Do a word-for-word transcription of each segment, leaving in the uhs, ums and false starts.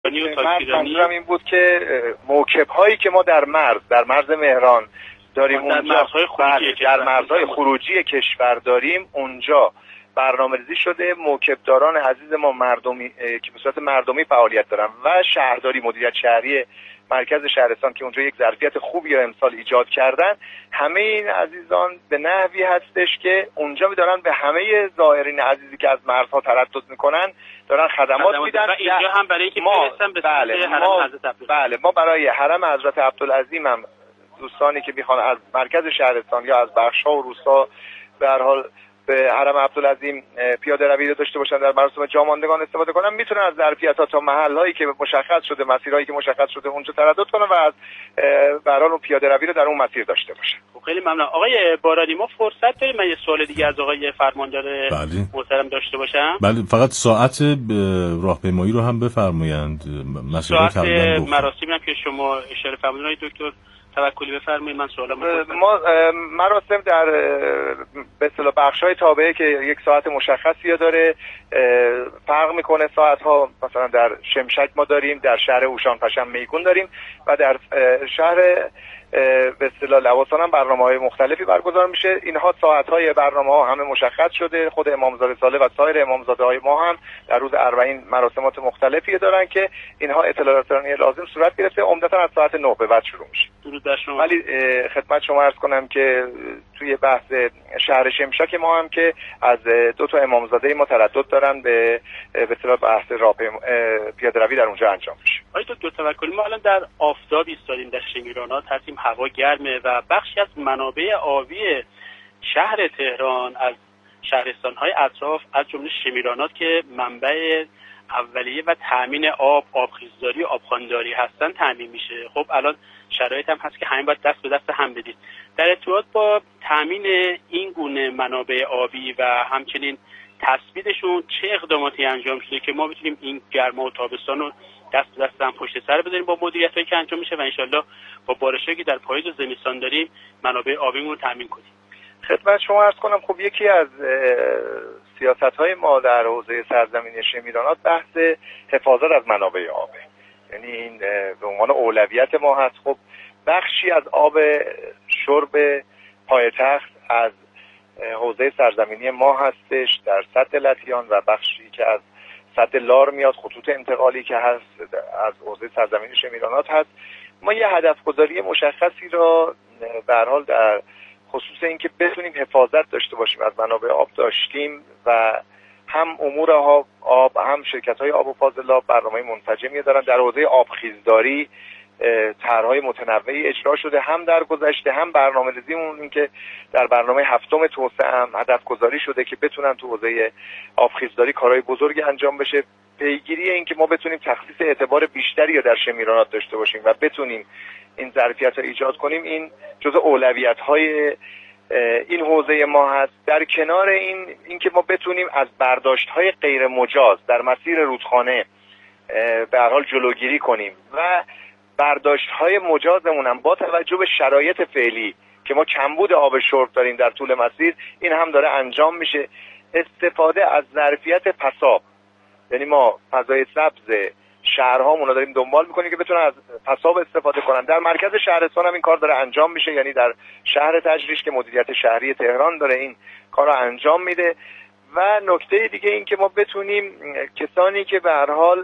تهرانی و تاکسیرانی. منظورم این بود که موکب هایی که ما در مرز در مرز مهران داریم در اونجا مرزهای خروجی در مرزهای خروجی کشور داریم، اونجا برنامه‌ریزی شده موکبداران عزیز ما مردمی که به صورت مردمی فعالیت دارن و شهرداری مدیریت شهری مرکز شهرستان که اونجا یک ظرفیت خوبی رو امسال ایجاد کردن، همه این عزیزان به نحوی هستش که اونجا می‌دارن به همه زائرین عزیزی که از مرزها تردد میکنن دارن خدمات میدن و اینجا هم برای اینکه برسن به بله ما بله ما برای حرم حضرت عبدالعظیم هم دوستانی که میخوان از مرکز شهرستان یا از بخش‌ها و روستا به هر حال به حرم عبدالعظیم پیاده روی داشته باشن در مراسم جاماندگان استفاده کنن، میتونن از ظرفیت‌ها تا محل‌هایی که مشخص شده، مسیرهایی که مشخص شده اونجا تردد کنن و از به هر حال اون پیاده روی رو در اون مسیر داشته باشن. خب خیلی ممنون. آقای بارانی ما فرصت داریم من یه سوال دیگه از آقای فرماندار محترم داشته باشم؟ بله، فقط ساعت راهپیمایی رو هم بفرمایند. ساعت مراسمی هم که شما اشاره فرمودید دکتر توکلی بفرمایید. من سوالم ما مراسم در به اصطلاح بخش‌های تابعه که یک ساعت مشخصی داره فرق میکنه ساعت‌ها. مثلا در شمشک ما داریم، در شهر اوشان پشم میگون داریم و در شهر به اصطلاح لواسان هم برنامه‌های مختلفی برگزار میشه. اینها ساعت‌های برنامه‌ها همه مشخص شده. خود امامزاده صالح و سایر امامزاده‌های ما هم در روز اربعین مراسمات مختلفی دارن که اینها اطلاعات لازم صورت گرفته. عمدتاً از ساعت نه به بعد شروع میشه. درود بر شما. ولی خدمت شما عرض کنم که توی بحث شهر شمشک ما هم که از دو تا امامزاده ما تردد دارن به به اصطلاح بحث راهپیمایی پیاده روی در اونجا انجام میشه. آقای دکتر توکلی ما الان در آفتاب ایستادیم، در شمیرانات هستیم، هوا گرمه و بخشی از منابع آبی شهر تهران از شهرستان‌های اطراف از جمله شمیرانات که منبع اولیه و تامین آب، آبخیزداری و آبخوانداری هستن تامین میشه. خب الان شرایط هم هست که همین باید دست به دست هم بدید. در ارتباط با تامین این گونه منابع آبی و همچنین تثبیتشون چه اقداماتی انجام شده که ما بتونیم این گرما و تابستان رو دست به دست هم پشت سر بذاریم با مدیریتایی که انجام میشه و انشالله با بارشایی که در پاییز و زمستان داریم منابع آبیمون رو تامین کنیم. خدمت شما عرض کنم خب یکی از سیاست‌های ما در حوزه سرزمینی شمیرانات بحث حفاظت از منابع آبه. یعنی این به عنوان اولویت ما هست. خب بخشی از آب شرب پایتخت از حوزه سرزمینی ما هستش در سد لطیان و بخشی که از سد لار میاد، خطوط انتقالی که هست از حوزه سرزمینی شمیرانات هست. ما یه هدف گذاری مشخصی را به هر حال در خصوص اینکه بتونیم حفاظت داشته باشیم از منابع آب داشتیم و هم امور آب هم شرکت‌های آب و فاضلاب برنامه‌های منسجمی دارن. در حوزه آبخیزداری طرح‌های متنوعی اجرا شده، هم در گذشته هم برنامه‌ریزیمون این که در برنامه هفتم توسعه هم هدف گذاری شده که بتونن تو حوزه آبخیزداری کارهای بزرگی انجام بشه. پیگیری این که ما بتونیم تخصیص اعتبار بیشتری رو در شمیرانات داشته باشیم و بتونیم این ظرفیت رو ایجاد کنیم، این جزء اولویت‌های این حوزه ما هست. در کنار این اینکه ما بتونیم از برداشت‌های غیر مجاز در مسیر رودخانه به هر حال جلوگیری کنیم و برداشت‌های مجازمون هم با توجه به شرایط فعلی که ما کمبود آب شرب داریم در طول مسیر، این هم داره انجام میشه. استفاده از ظرفیت پساب، یعنی ما فضای سبز شهرهامون رو داریم دنبال میکنیم که بتونن از پساب استفاده کنن. در مرکز شهرستان هم این کار داره انجام میشه، یعنی در شهر تجریش که مدیریت شهری تهران داره این کار رو انجام میده. و نکته دیگه این که ما بتونیم کسانی که به هر حال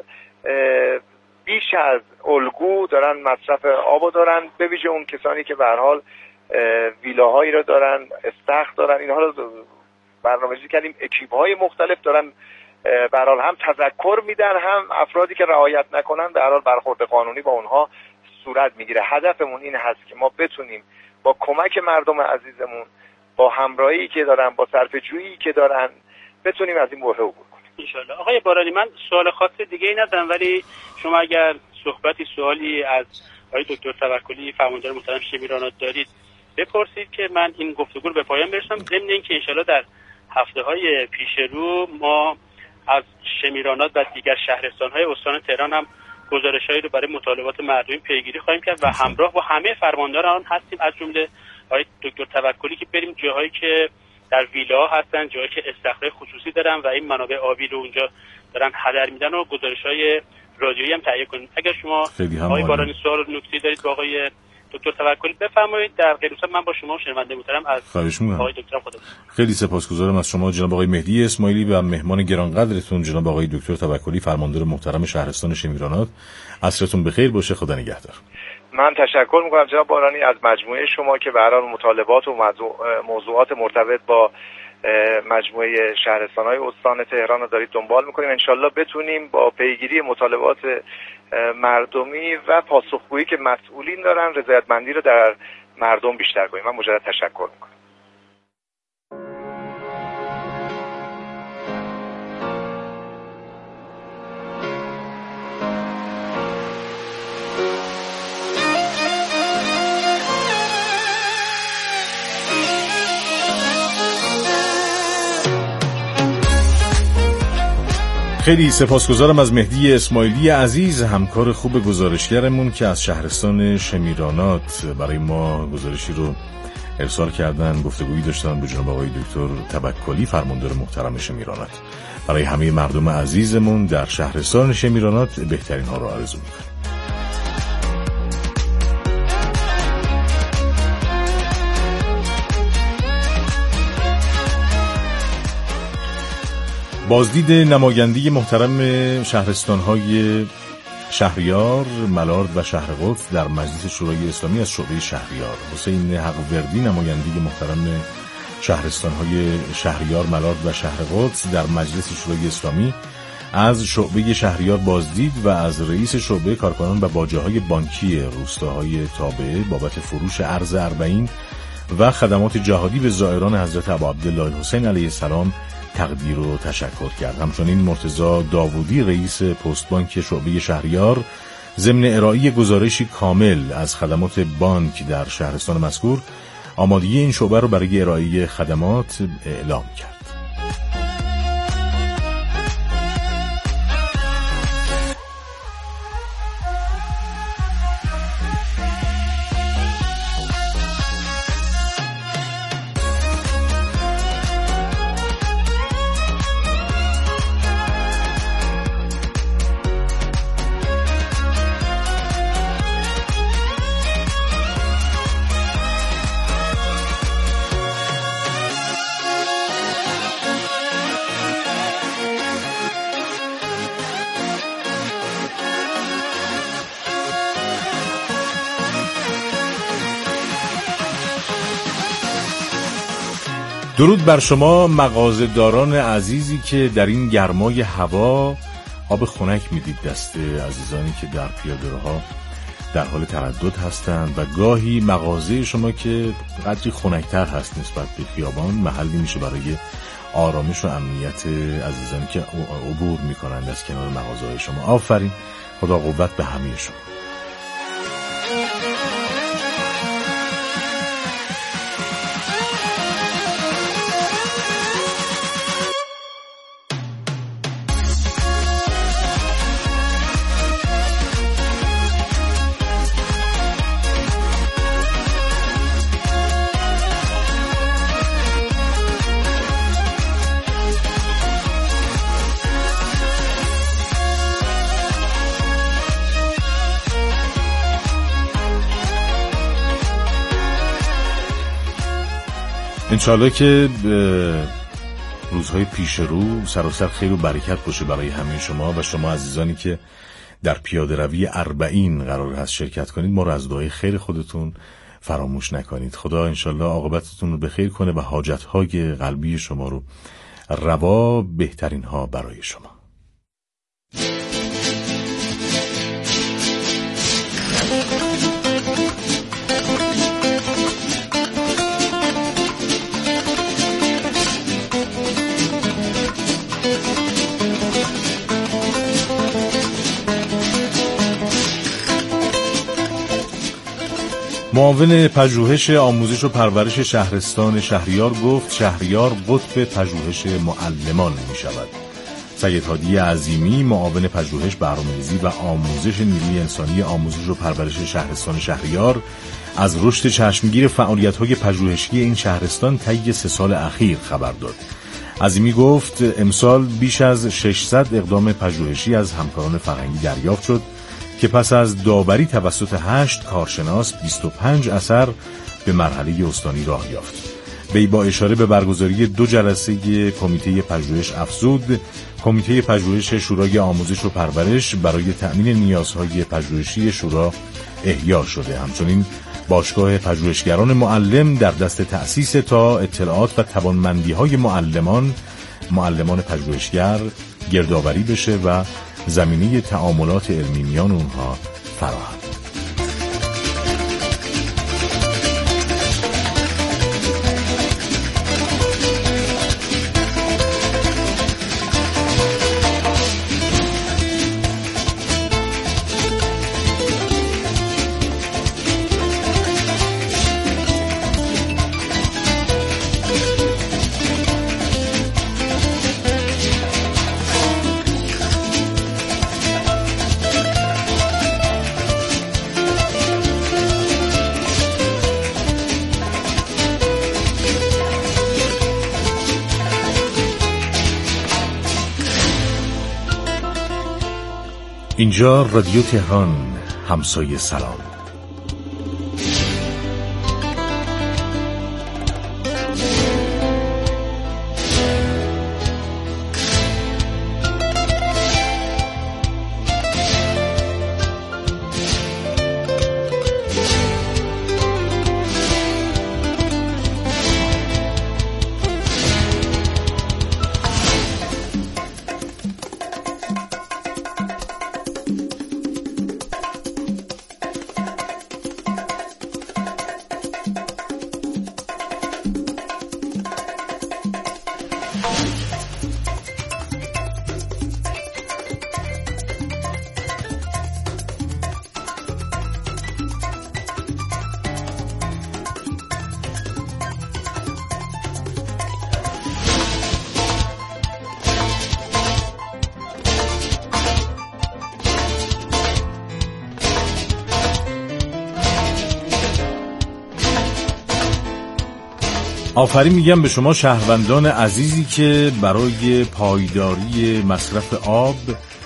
بیش از الگو دارن مصرف آب دارن، به ویژه اون کسانی که به هر حال ویلاهایی رو دارن، استخر دارن، اینها رو برنامه‌ریزی کردیم، اکیپ‌های مختلف دارن به هر حال هم تذکر میدن، هم افرادی که رعایت نکنن به هر حال برخورد قانونی با اونها صورت میگیره. هدفمون این هست که ما بتونیم با کمک مردم عزیزمون، با همراهی که دارن، با صرفه‌جویی که دارن، بتونیم از این بحران عبور کنیم ان شاء الله. آقای بارانی من سوال خاص دیگه ای ندارم، ولی شما اگر صحبتی سوالی از آقای دکتر توکلی فرماندار محترم شمیرانات دارید بپرسید که من این گفتگو رو به پایان برسونم. ضمن اینکه ان شاء الله در هفته‌های پیش رو ما از شمیرانات و دیگر شهرستان‌های استان تهران هم گزارش‌هایی رو برای مطالبات مردمی پیگیری خواهیم کرد و همراه با همه فرمانداران هستیم، از جمله آقای دکتر توکلی، که بریم جاهایی که در ویلا هستن، جاهایی که استخراج خصوصی دارن و این منابع آبی رو اونجا دارن هدر میدن و گزارش‌های رادیویی هم تهیه کنید. اگر شما آقای بارانی سوال نکته دارید با آقای دکتر توکلی بفرمایید. در غیر من با شما شنونده محترم از آقای دکتر خدا. خیلی سپاسگزارم از شما جناب آقای مهدی اسماعیلی و مهمان گرانقدرتون جناب آقای دکتر توکلی، فرماندار محترم شهرستان شمیرانات. عصرتون بخیر باشه، خدا نگهدار. من تشکر میکنم جناب بارانی از مجموعه شما که به هر حال مطالبات و موضوعات مرتبط با مجموعه شهرستان‌های استان تهران رو دارید دنبال میکنیم. انشالله بتونیم با پیگیری مطالبات مردمی و پاسخگویی که مسئولین دارن رضایتمندی رو در مردم بیشتر کنیم. من مجدد تشکر میکنم. خیلی سپاسگزارم از مهدی اسماعیلی عزیز، همکار خوب گزارشگرمون که از شهرستان شمیرانات برای ما گزارشی رو ارسال کردن. گفتگویی داشتن با جناب آقای دکتر توکلی، فرماندار محترم شمیرانات. برای همه مردم عزیزمون در شهرستان شمیرانات بهترین ها رو آرزو می‌کنم. بازدید نمایندگی محترم شهرستان‌های شهریار، ملارد و شهر قدس در مجلس شورای اسلامی از شعبه شهریار. حسین حق‌وردی نمایندگی محترم شهرستان‌های شهریار، ملارد و شهر قدس در مجلس شورای اسلامی از شعبه شهریار بازدید و از رئیس شعبه کارکنان و باجه‌های بانکی روستاهای تابعه بابت فروش ارز اربعین و خدمات جهادی به زائران حضرت ابوعبدالله الحسین علیه السلام تقدیر و تشکر کرد. همچنین مرتضی داوودی رئیس پست بانک شعبه شهریار ضمن ارائه گزارشی کامل از خدمات بانک در شهرستان مذکور آمادگی این شعبه را برای ارائه خدمات اعلام کرد. درود بر شما مغازه‌داران عزیزی که در این گرمای هوا آب خنک میدید دست عزیزانی که در پیاده‌روها در حال تردد هستند و گاهی مغازه شما که قدری خنک‌تر هست نسبت به خیابان محلی میشه برای آرامش و امنیت عزیزانی که عبور میکنند از کنار مغازه‌های شما. آفرین، خدا قوت به همه شما. انشالله که روزهای پیش رو سراسر خیر و برکت باشه برای همه شما و شما عزیزانی که در پیاده روی اربعین قرار هست شرکت کنید. ما رو از دعای خیر خودتون فراموش نکنید. خدا انشالله عاقبتتون رو بخیر کنه و حاجتهای قلبی شما رو روا بهترین ها برای شما. معاون پژوهش آموزش و پرورش شهرستان شهریار گفت شهریار قطب پژوهش معلمان می شود. سید هادی عظیمی معاون پژوهش برنامه‌ریزی و آموزش نیروی انسانی آموزش و پرورش شهرستان شهریار از رشد چشمگیر فعالیت‌های پژوهشی این شهرستان طی سه سال اخیر خبر داد. عظیمی گفت امسال بیش از ششصد اقدام پژوهشی از همکاران فرهنگی دریافت شد که پس از داوری توسط هشت کارشناس بیست و پنج اثر به مرحله استانی راه یافت. وی با اشاره به برگزاری دو جلسه کمیته پژوهش افزود کمیته پژوهش شورای آموزش و پرورش برای تأمین نیازهای پژوهشی شورا احیا شده. همچنین باشگاه پژوهشگران معلم در دست تأسیس تا اطلاعات و توانمندی‌های معلمان معلمان پژوهشگر گردآوری بشه و زمینه تعاملات علمی میان اونها فراهم. اینجا رادیو تهران، همسایه سلام. آفرین میگم به شما شهروندان عزیزی که برای پایداری مصرف آب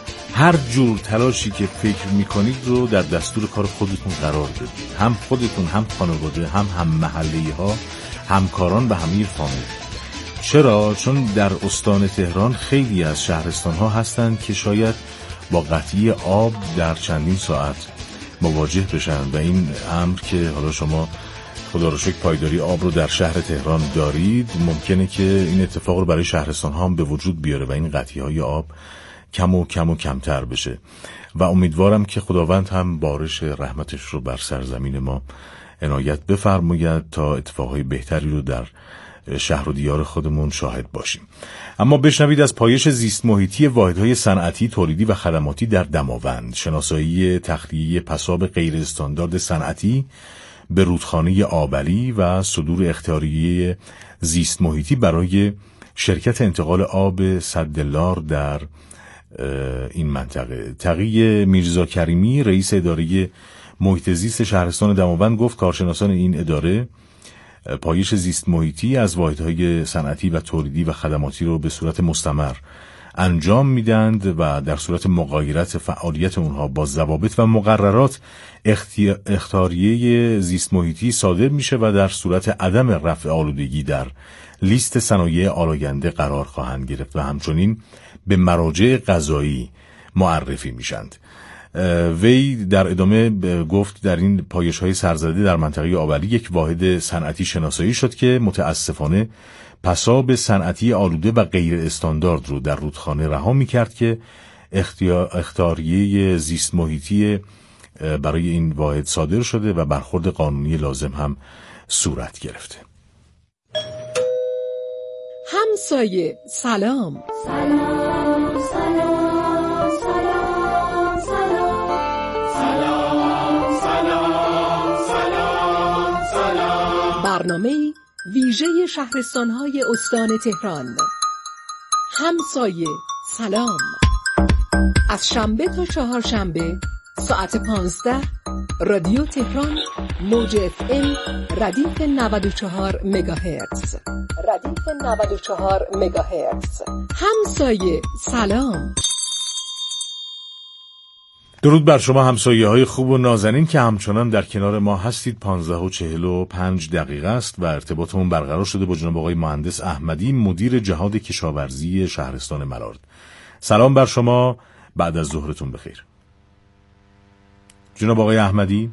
هر جور تلاشی که فکر میکنید رو در دستور کار خودتون قرار بدید. هم خودتون، هم خانواده، هم هم محله‌ای ها، همکاران و همه فامیل. چرا؟ چون در استان تهران خیلی از شهرستان ها هستند که شاید با قطعی آب در چندین ساعت مواجه بشن و این امر که حالا شما خدا رو شکر پایداری آب رو در شهر تهران دارید، ممکنه که این اتفاق رو برای شهرستان ها هم به وجود بیاره و این قطعی های آب کم و کم و کمتر بشه و امیدوارم که خداوند هم بارش رحمتش رو بر سرزمین ما عنایت بفرماید تا اتفاقهای بهتری رو در شهر و دیار خودمون شاهد باشیم. اما بشنوید از پایش زیست محیطی واحدهای صنعتی، تولیدی و خدماتی در دماوند، شناسایی تخلیه پساب غیر استاندارد صنعتی به رودخانه آبلی و صدور اختیاریه زیست محیطی برای شرکت انتقال آب سدلار در این منطقه. تقی میرزا کریمی رئیس اداره محیط زیست شهرستان دماوند گفت کارشناسان این اداره پایش زیست محیطی از واحدهای صنعتی و تولیدی و خدماتی رو به صورت مستمر انجام میدند و در صورت مغایرت فعالیت اونها با ضوابط و مقررات اختیاریه زیست محیطی صادر میشه و در صورت عدم رفع آلودگی در لیست صنایع آلاینده قرار خواهند گرفت و همچنین به مراجع قضایی معرفی میشند. وی در ادامه گفت در این پایش‌های سرزده در منطقه آبلی یک واحد صنعتی شناسایی شد که متاسفانه پساب صنعتی آلوده و غیر استاندارد رو در رودخانه رها می‌کرد که اختیاریه زیست محیطی برای این واحد صادر شده و برخورد قانونی لازم هم صورت گرفته. همسایه سلام. سلام سلام سلام سلام سلام سلام سلام. برنامه ویژه شهرستان‌های استان تهران. همسایه سلام، از شنبه تا چهارشنبه ساعت پانزده رادیو تهران موج اف ام ردیف نود و چهار مگاهرتز. ردیف نود و چهار مگاهرتز. همسایه سلام. درود بر شما همسایه های خوب و نازنین که همچنان در کنار ما هستید. پانزده و چهل و پنج دقیقه است و ارتباطمون برقرار شده با جناب آقای مهندس احمدی، مدیر جهاد کشاورزی شهرستان ملارد. سلام بر شما، بعد از ظهرتون بخیر. جناب آقای احمدی،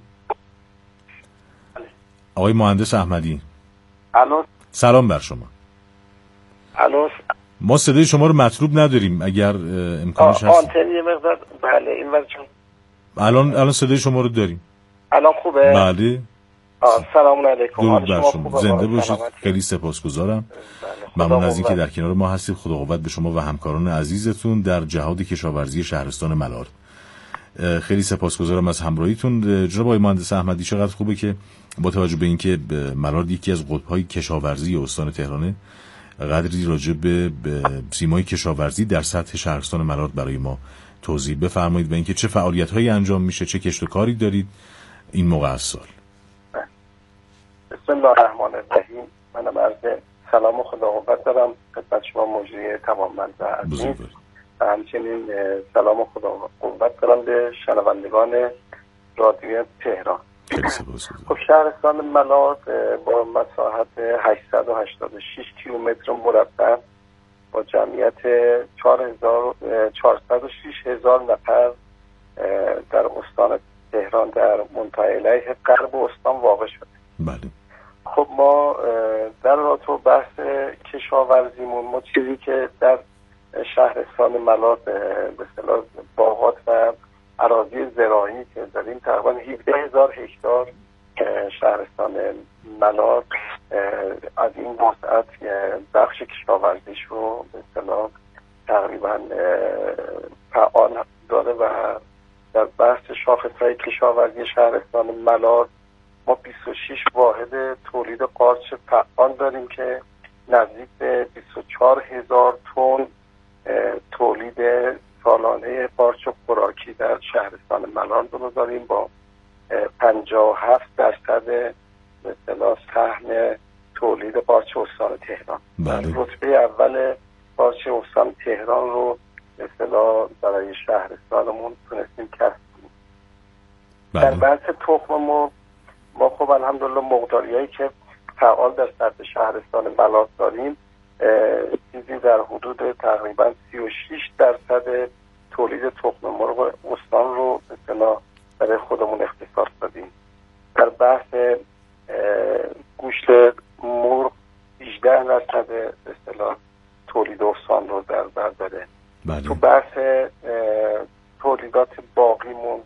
آقای مهندس احمدی. الو، سلام بر شما. الو، ما صدای شما رو مطلوب نداریم، اگر امکانش هست. آنتن یه مقدار. بله این وجه. الان الان صدای شما رو داریم. الان خوبه؟ بله. آه سلام علیکم. درود بر شما. زنده باشید. خیلی سپاسگزارم. بله. ممنون از اینکه در کنار ما هستید. خدا قوت به شما و همکاران عزیزتون در جهاد کشاورزی شهرستان ملارد. خیلی سپاسگزارم از همراهیتون. جناب آقای مهندس احمدی، چقدر خوبه که با توجه به اینکه ملارد یکی از قطب‌های کشاورزی استان تهرانه، قدری راجع به سیمای کشاورزی در سطح شهرستان ملارد برای ما توضیح بفرمایید و اینکه چه فعالیت‌هایی انجام میشه، چه کشت و کاری دارید این موقع از سال. بسم الله الرحمن الرحیم. منم عرض سلام و خدا قوت دارم خدمت شما مجری توانمند و عزیز. و همچنین سلام و خدا قوت دارم به شنوندگان رادیو تهران. خب شهرستان ملارد با مساحت هشتصد و هشتاد و شش کیلومتر مربع با جمعیت چهارصد و شش هزار نفر در استان تهران در منطقه علیه غرب استان واقع شده. بله. خب ما در رابطه با بحث کشاورزیمون، ما چیزی که در شهرستان ملارد به اصطلاح باغات و اراضی زراعی که داریم، تقریبا هفده هزار هکتار شهرستان ملارد از این وسعت بخش کشاورزیش رو به اصطلاح تقریبا فعال داره و در بحث شاخص‌های کشاورزی شهرستان ملارد ما بیست و شش واحد تولید قارچ فعال داریم که نزدیک به بیست و چهار هزار تن تولید سالانه قارچ و خوراکی در شهرستان ملارد رو داریم با پنجاه و هفت درصد به اصطلاح سهم تولید قارچ استان تهران. بله. رتبه اول قارچ استان تهران رو به اصطلاح برای شهرستانمون تونستیم کسب کنیم. بله. در بحث تخم ما ما خب الحمدلله مقداریایی که فعال در سطح شهرستان ملارد داریم چیزی در حدود تقریبا سی و شش درصد تولید تخم مرغ استان رو به اصطلاح برای خودمون اختصاص دادیم. در بحث گوشت مرغ هجده درصد به اصطلاح تولید استان رو در بر داره. بله. تو بحث تولیدات باقیمون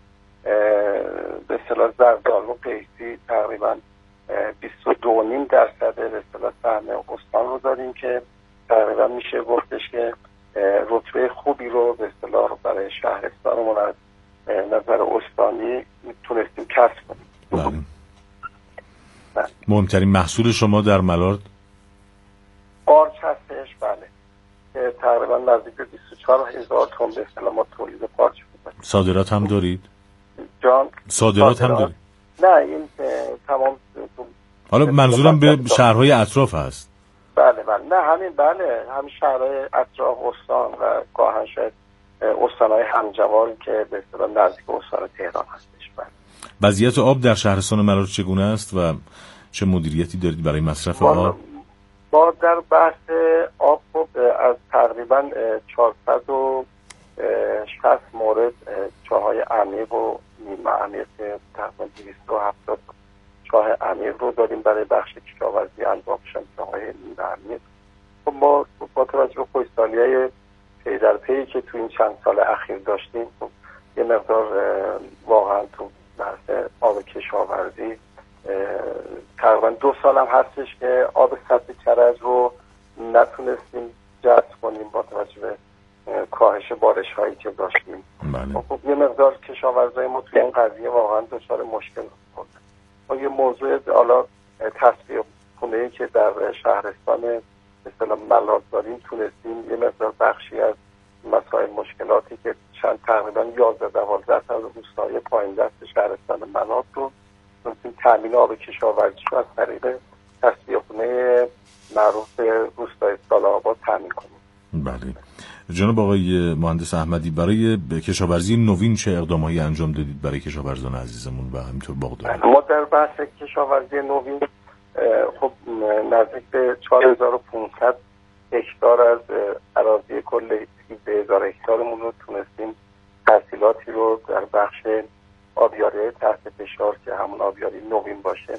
به اصطلاح زردآلو قیسی تقریبا بیست و دو و نیم درصد به اصطلاح سهم استان رو داریم که تقریبا میشه گفتش که رتبه خوبی رو به اصطلاح برای شهرستانمون از نظر استانی تونستیم کسب کنیم. بله. مهمترین محصول شما در ملارد قارچ هستش. بله. که تقریبا نزدیک به بیست و چهار هزار تن به اصطلاح ما تولید قارچ می‌کنیم. صادرات هم دارید؟ جان صادرات, صادرات هم دارید؟ نه این تمام. حالا منظورم به شهرهای اطراف هست. بله بله نه همین بله همین شهرهای اطراف استان و گاهن شاید استانهای همجواری که به اصطلاح نزدیک استان تهران هستش. بله. وضعیت آب در شهرستان ملارد چگونه است و چه مدیریتی دارید برای مصرف آب؟ ما در بحث آب از تقریبا چهارصد و شصت مورد چاهای عمیق و نیمه عمیق تقریبا دویست و هفتاد چاه عمیق رو داریم برای بخش کشاورزی انواعش هم چاهای نیمه عمیق. خب ما با توجه به خوشسالی‌های پی در پی که تو این چند سال اخیر داشتیم خب یه مقدار واقعا تو بحث آب کشاورزی تقریبا دو سال هم هستش که آب سطح کرج رو نتونستیم جذب کنیم با توجه به کاهش بارش هایی که داشتیم. بله. خب یه مقدار کشاورزای ما توی این قضیه واقعا دچار مشکل بود. ما یه موضوع حالا تصفیه خونه‌ای که در شهرستان به اصطلاح ملارد داریم تونستیم یه مقدار بخشی از مسائل مشکلاتی که چند تقریبا یازده دوازده تا روستای پایین دست شهرستان ملات رو میتونیم تامین آب کشاورزی رو از طریق تصفیه‌خونه معروف روستای سال‌آباد تامین کنیم. بله. جناب آقای مهندس احمدی، برای کشاورزی نوین چه اقدامایی انجام دادید برای کشاورزان عزیزمون و همینطور باغداران؟ ما در بحث کشاورزی نوین خب نزدیک به چهار هزار و پانصد هکتار از اراضی کل سیزده هزار هکتارمون رو تونستیم تحصیلاتی رو در بخش آبیاری تحت فشار که همون آبیاری نوین باشه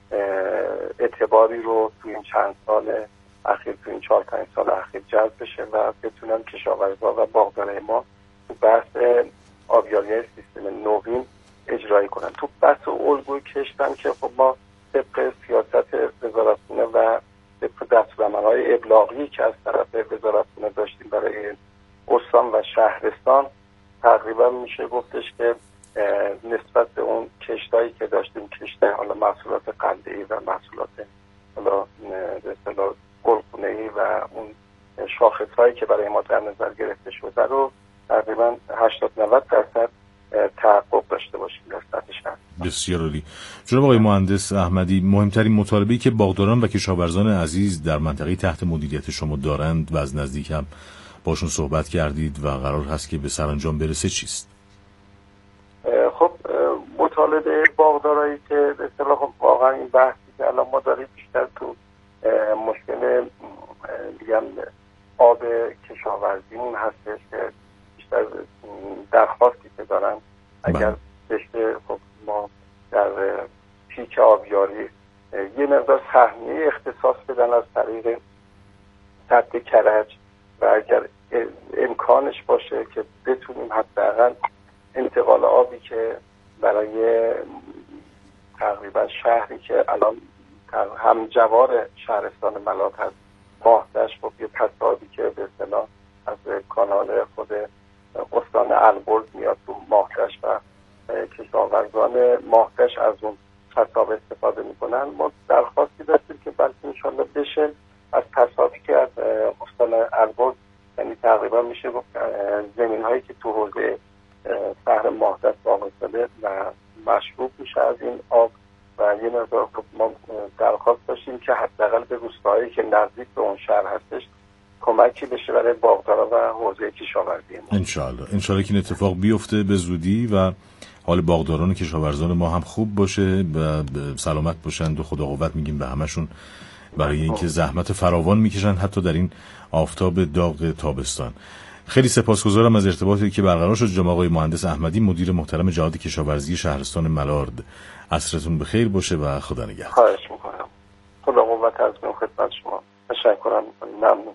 اعتباری رو تو این چند سال اخیر تو این چهار پنج سال اخیر جذب بشه و بتونن کشاورزا و باغدارای ما تو بحث آبیاری سیستم نوین اجرایی کنن. تو بحث الگوی کشتن که خب ما طبق سیاست وزارتخونه و طبق دستورالعمل‌های ابلاغی که از طرف وزارتخونه داشتیم برای استان و شهرستان تقریبا میشه گفتش که نسبت به اون کشتایی که داشتیم کشته حالا محصولات قنده‌ای و محصولات حالا به اصطلاح گلخونه‌ای و اون شاخص‌هایی که برای ما در نظر گرفته شده رو تقریبا هشتاد نود درصد تحقق داشته باشیم در سطح شهر. بسیار عالی. جناب آقای مهندس احمدی، مهمترین مطالبه‌ای که باغداران و کشاورزان عزیز در منطقه تحت مدیریت شما دارند و از نزدیک هم باشون صحبت کردید و قرار هست که به سرانجام برسه چیست؟ خب مطالبه باغدارایی که به اصطلاح واقعا این بحثی که الان ما داریم بیشتر تو مشکل میگم آب کشاورزیمون هستش که بیشتر درخواستی که دارن اگر بشه خب ما در پیک آبیاری یه مقدار سهمیه اختصاص بدن از طریق سد کرج و اگر امکانش باشه که بتونیم حداقل انتقال آبی که برای تقریبا شهری که الان هم جوار شهرستان ملات هست ماهدش خب یه پسابی که به اصطلاح از کانال خود استان البرز میاد تو ماهدش و کشاورزان ماهدش از اون پساب استفاده میکنن. ما درخواستی داشتیم که بلکه انشالله بشه از پسابی که از استان البرز یعنی تقریبا میشه گفت زمین هایی که تو حوزه شهر ماهدش واقع شده و مشروب میشه از این آب و یه مقدار ما درخواست داشتیم که حداقل به روستاهایی که نزدیک به اون شهر هستش کمکی بشه برای باغدارا و حوزه کشاورزی ما. انشالله انشالله که این اتفاق بیفته به زودی و حال باغداران و کشاورزان ما هم خوب باشه و سلامت باشند و خدا قوت میگیم به همشون برای اینکه زحمت فراوان میکشن حتی در این آفتاب داغ تابستان. خیلی سپاسگزارم از ارتباطی که برقرار شد. جناب آقای مهندس احمدی، مدیر محترم جهاد کشاورزی شهرستان ملارد، عصرتون بخیر باشه و خدا نگهدار. خواهش میکنم. خدا قوت از من خدمت شما. تشکر میکنم. ممنون.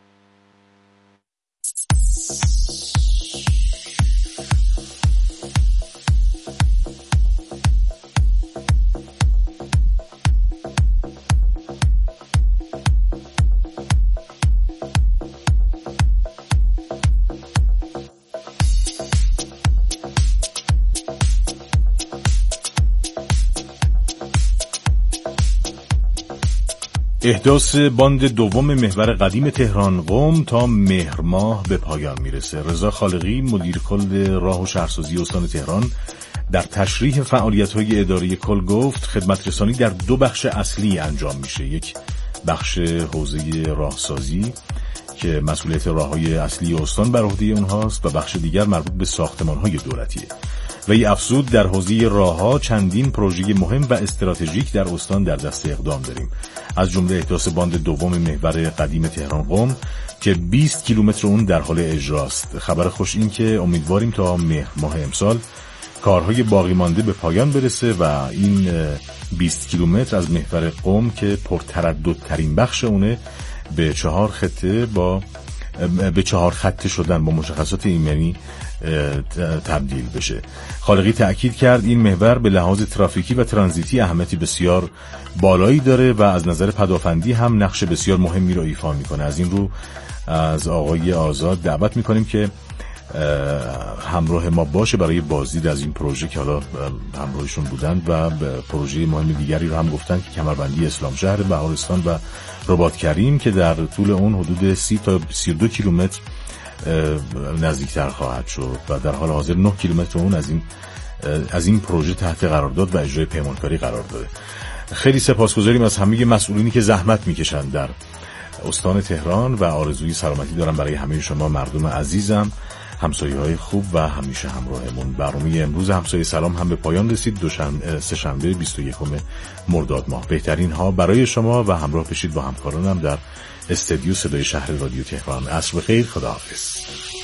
احداث باند دوم محور قدیم تهران قم تا مهر ماه به پایان میرسه. رضا خالقی، مدیر کل راه و شهرسازی استان تهران، در تشریح فعالیت‌های اداری کل گفت خدمت رسانی در دو بخش اصلی انجام میشه. یک بخش حوزه راهسازی که مسئولیت راه‌های اصلی استان بر عهده اونهاست و بخش دیگر مربوط به ساختمان‌های دولتیه. وی افزود در حوزه راه‌ها چندین پروژه مهم و استراتژیک در استان در دست اقدام داریم، از جمله احداث باند دوم محور قدیم تهران قم که بیست کیلومتر اون در حال اجراست. خبر خوش این که امیدواریم تا مهر ماه امسال کارهای باقی مانده به پایان برسه و این بیست کیلومتر از محور قم که پرترددترین بخش اونه به چهار خطه با به چهار خطه شدن با مشخصات ایمنی تبدیل بشه. خالقی تأکید کرد این محور به لحاظ ترافیکی و ترانزیتی اهمیتی بسیار بالایی داره و از نظر پدافندی هم نقش بسیار مهمی رو ایفا میکنه. از این رو از آقای آزاد دعوت میکنیم که همراه ما باشه برای بازدید از این پروژه که حالا همراهشون بودند و پروژه مهم دیگری رو هم گفتن که کمربندی اسلام شهر بهارستان و رباط کریم که در طول اون حدود سی تا سی و دو کیلومتر نزدیکتر خواهد شد و در حال حاضر نه کیلومتر اون از این از این پروژه تحت قرارداد و اجرای پیمانکاری قرار داده. خیلی سپاسگزاریم از همه مسئولینی که زحمت میکشند در استان تهران و آرزوی سلامتی دارم برای همه شما مردم عزیزم، همسایه‌های خوب و همیشه همراهمون. برنامه امروز همسایه سلام هم به پایان رسید. دوشنبه سه‌شنبه بیست و یکم مرداد ماه. بهترین ها برای شما و همراه بشید با همکارانم در استودیو صدای شهر رادیو تهران. عصر بخیر، خداحافظ.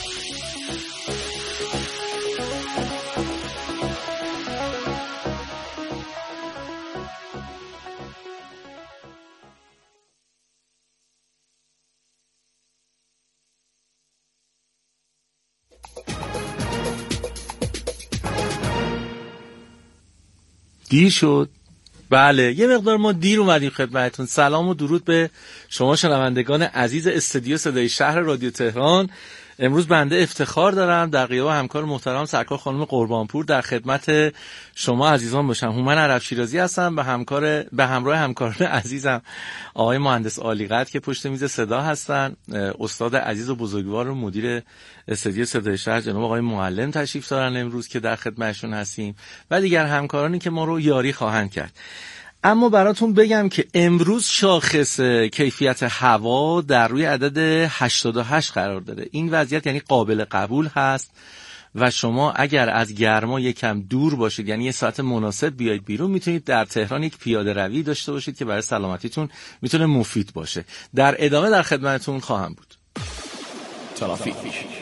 دیر شد. بله، یه مقدار ما دیر اومدیم خدمتتون. سلام و درود به شما شنوندگان عزیز استودیو صدای شهر رادیو تهران. امروز بنده افتخار دارم در غیاب همکار محترم سرکار خانم قربانپور در خدمت شما عزیزان باشم. هومن عرب شیرازی هستم به همکار به همراه همکاران عزیزم آقای مهندس عالیقدر که پشت میز صدا هستن، استاد عزیز و بزرگوار و مدیر استودیو صدای شهر جناب آقای معلم تشریف دارن امروز که در خدمتشون هستیم و دیگر همکارانی که ما رو یاری خواهند کرد. اما براتون بگم که امروز شاخص کیفیت هوا در روی عدد هشتاد و هشت قرار داره. این وضعیت یعنی قابل قبول هست و شما اگر از گرما یکم دور باشید، یعنی یه ساعت مناسب بیاید بیرون، میتونید در تهران یک پیاده روی داشته باشید که برای سلامتیتون میتونه مفید باشه. در ادامه در خدمتتون خواهم بود. ترافیک.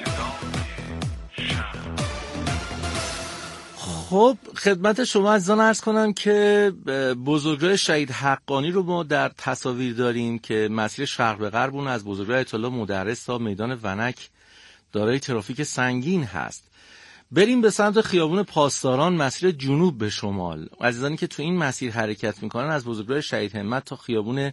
خب خدمت شما عزیزان عرض کنم که بزرگراه شهید حقانی رو ما در تصاویر داریم که مسیر شرق به غرب اون از بزرگراه آیت الله مدرس تا میدان ونک دارای ترافیک سنگین هست. بریم به سمت خیابون پاسداران، مسیر جنوب به شمال. عزیزانی که تو این مسیر حرکت میکنن از بزرگراه شهید همت تا خیابون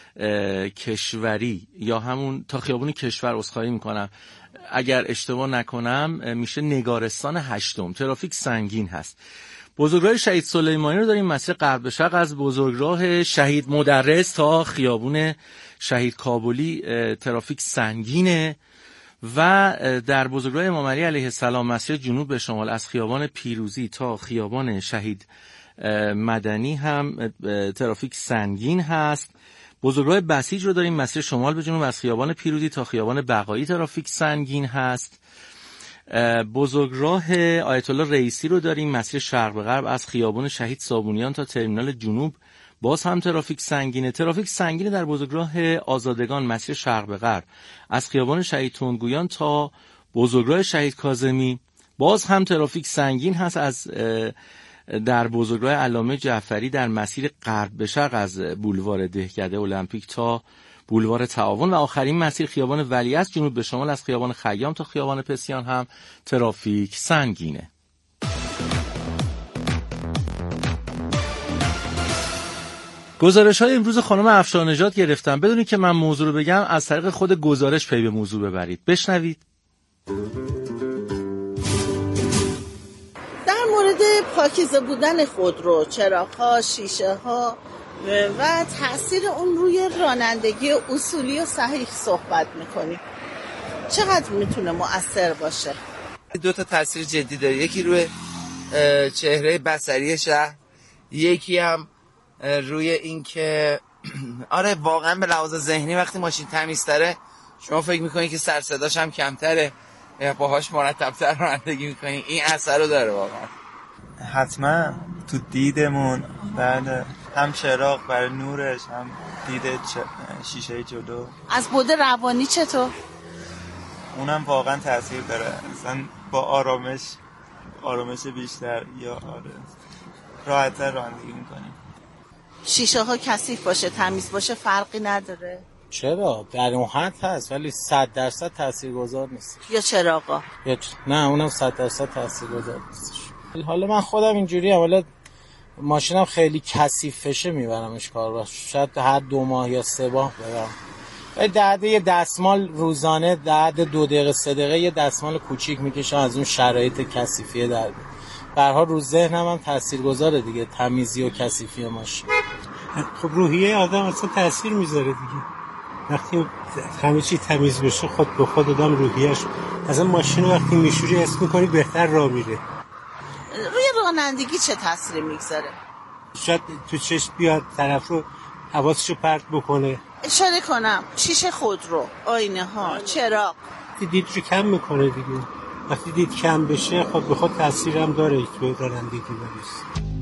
کشوری یا همون تا خیابون کشور عذرخواهی میکنم اگر اشتباه نکنم میشه نگارستان هشتم، ترافیک سنگین هست. بزرگراه شهید سلیمانی رو داریم مسیر غرب به شرق از بزرگراه شهید مدرس تا خیابون شهید کابلی ترافیک سنگینه و در بزرگراه امام علی علیه السلام مسیر جنوب به شمال از خیابان پیروزی تا خیابان شهید مدنی هم ترافیک سنگین هست. بزرگراه بسیج رو داریم مسیر شمال به جنوب از خیابان پیروزی تا خیابان بقایی ترافیک سنگین هست. بزرگراه آیت الله رئیسی رو داریم مسیر شرق به غرب از خیابان شهید صابونیان تا ترمینال جنوب، باز هم ترافیک سنگینه. ترافیک سنگینه در بزرگراه آزادگان مسیر شرق به غرب از خیابان شهید تندگویان تا بزرگراه شهید کاظمی، باز هم ترافیک سنگین هست. از در بزرگراه علامه جعفری در مسیر غرب به شرق از بولوار دهکده المپیک تا بولوار تعاون و آخرین مسیر خیابان ولیعصر جنوب به شمال از خیابان خیام تا خیابان پسیان هم ترافیک سنگینه. گزارش های امروز خانم افشارنژاد گرفتم. بدونید که من موضوع رو بگم از طریق خود گزارش پی به موضوع ببرید. بشنوید. در مورد پاکیزه بودن خودرو، چراغ‌ها، شیشه‌ها و تأثیر اون روی رانندگی اصولی و صحیح صحبت می‌کنیم. چقدر میتونه مؤثر باشه؟ دو تا تأثیر جدی داره. یکی روی چهره بصری شهر، یکی هم روی این که آره واقعا به لحاظ ذهنی وقتی ماشین تمیزتره شما فکر می‌کنید که سر صداش هم کمتره، باهاش مرتب‌تر رانندگی می‌کنی. این اثر رو داره واقعا. حتما تو دیدمون بعد هم چراغ برای نورش، هم دید شیشه جلو. از بود روانی چطور؟ اونم واقعا تاثیر داره. مثلا با آرامش آرامش بیشتر یا آره راحت‌تر رانندگی می‌کنیم. شیشه ها کثیف باشه تمیز باشه فرقی نداره؟ چرا؟ در اون حد هست ولی صد درصد تاثیرگذار نیست. یا چراغا؟ یا چ... نه اونم صد درصد تاثیرگذار نیست. حالا من خودم اینجوری ام، حالا ماشینم خیلی کثیف بشه میبرمش کار، شاید هر دو ماه یا سه ماه ببرم. ولی در یه دستمال روزانه در دو دقیقه سه دقیقه یه دستمال کوچیک میکشم از اون شرایط کثیفیه. در به هر حال رو ذهنم هم تاثیرگذاره دیگه، تمیزی و کثیفی ماشین. خب روحیه آدم اصلا تاثیر میذاره دیگه. وقتی همه چی تمیز بشه خود به خود آدم روحیه‌اش اصلا ماشین وقتی میشوری حس میکنی بهتر راه میره. روی رانندگی چه تأثیری میگذاره؟ شاید تو چشم بیاد طرف رو حواسشو پرت بکنه. اشاره کنم شیشه خودرو، آینه ها، چراغ دید رو کم میکنه دیگه. وقتی دید کم بشه خود به خود تأثیر هم داره تو رانندگی برس.